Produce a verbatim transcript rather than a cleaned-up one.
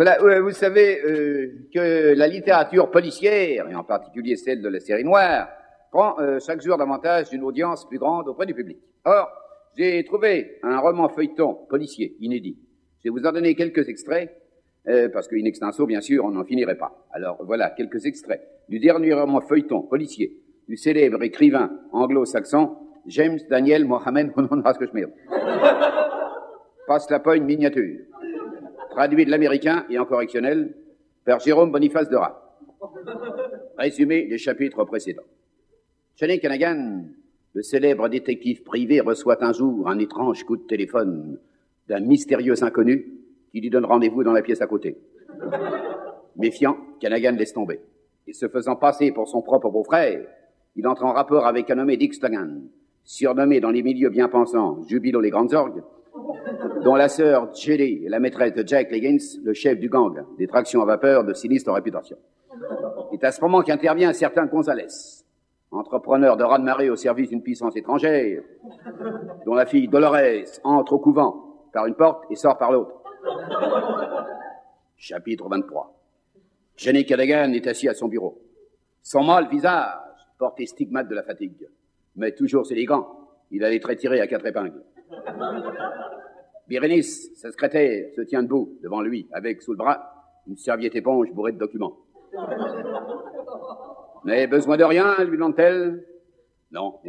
Voilà, euh, vous savez euh, que la littérature policière, et en particulier celle de la série noire, prend euh, chaque jour davantage une audience plus grande auprès du public. Or, j'ai trouvé un roman feuilleton policier inédit. Je vais vous en donner quelques extraits, euh, parce qu'in extenso, bien sûr, on n'en finirait pas. Alors voilà, quelques extraits du dernier roman feuilleton policier du célèbre écrivain anglo-saxon James Daniel Mohammed Schmidt. Passe la poigne miniature. Traduit de l'américain et en correctionnel par Jérôme Boniface de Rat. Résumé des chapitres précédents. Johnny Canagan, le célèbre détective privé, reçoit un jour un étrange coup de téléphone d'un mystérieux inconnu qui lui donne rendez-vous dans la pièce à côté. Méfiant, Canagan laisse tomber. Et se faisant passer pour son propre beau-frère, il entre en rapport avec un nommé Dick Stogan, surnommé dans les milieux bien pensants Jubilo les Grandes Orgues, dont la sœur Jelly est la maîtresse de Jack Liggins, le chef du gang des tractions à vapeur de sinistre réputation. C'est à ce moment qu'intervient un certain Gonzalez, entrepreneur de raz-de-marée au service d'une puissance étrangère, dont la fille Dolores entre au couvent par une porte et sort par l'autre. Chapitre vingt-trois. Johnny Canagan est assis à son bureau. Son mâle visage porte les stigmates de la fatigue, mais toujours élégant, il a les traits tirés à quatre épingles. Bérénice, sa secrétaire, se tient debout devant lui, avec sous le bras une serviette éponge bourrée de documents. « Mais besoin de rien, lui demande-t-elle. »« Non, merci. »